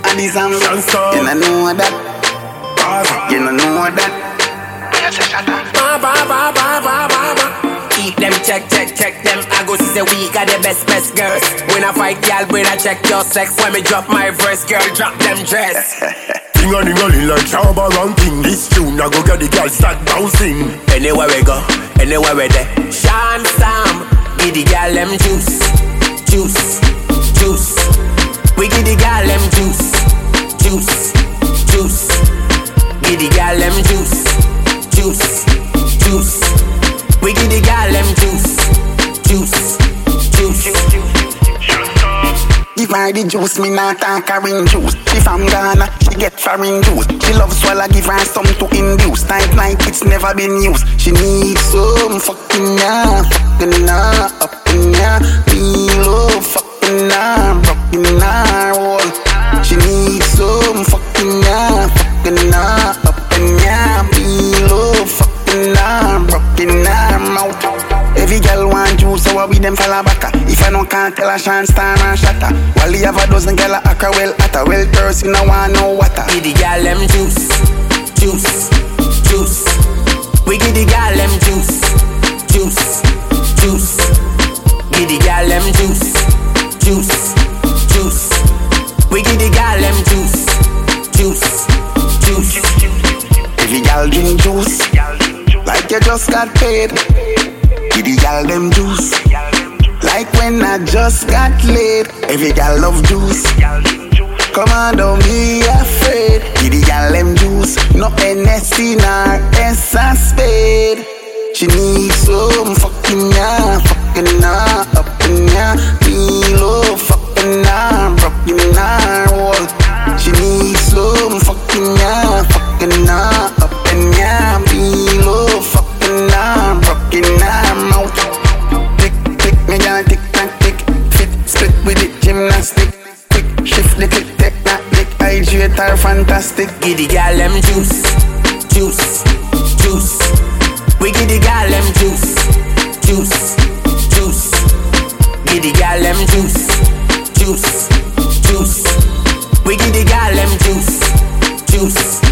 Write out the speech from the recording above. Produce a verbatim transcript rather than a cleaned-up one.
baddies and you don't know that. You don't know that. Ba ba ba ba ba ba ba. Keep them check check check them. I go see the we got the best best girls. When I fight y'all, when I check your sex. When me drop my verse, girl, drop them dress. Ding a ding a ling like Shabba ranking. This tune I go get the girls start bouncing. Anywhere we go, anywhere we there. Sean Sam, give the girl them juice, juice, juice. We give the girl them juice, juice, juice. Give the girl them juice, juice, juice. We give the girl them juice, juice, juice. Give her the juice, me not talk carrying juice. She from Ghana, she get foreign juice. She love swallow, give her some to induce. Tight like it's never been used. She needs some fucking ya, fucking ya, up in ya. Pillow, fucking ya, rockin' ya, roll. She needs some fucking ya, fucking ya, up in ya. Pillow, fucking ya, rockin' ya, mouth. Every girl want juice, so I with them fella backa. If I no can't tell a chance, time and shatter. While you have a dozen girl a acca well atta. Well thirsty, no want no water. Give the girl them juice, juice, juice. We give the girl them juice, juice, juice. Give the girl them juice, juice, juice. We give the girl them juice, juice, juice. Every girl drink juice, like you just got paid. Give the girl them juice, like when I just got laid. Every girl love juice. Come on, don't be afraid. Give the girl them juice, no N S C nor S a spade. She needs some fucking ya, fucking ya, up in ya. Pillow, fucking ya, rockin' ya, roll. She needs some fucking ya, fucking ya, up in ya. Pillow, fucking ya, rockin' ya, mouth. Tick, tick, me girl, tick, tack, tick. Fit, split with it, gymnastic. Quick, shift the click, take that dick. Hydrate her fantastic. Give the girl them juice, juice, juice. We give the girl them juice, juice, juice. Give the girl them juice, juice, juice. We give the girl them juice, juice.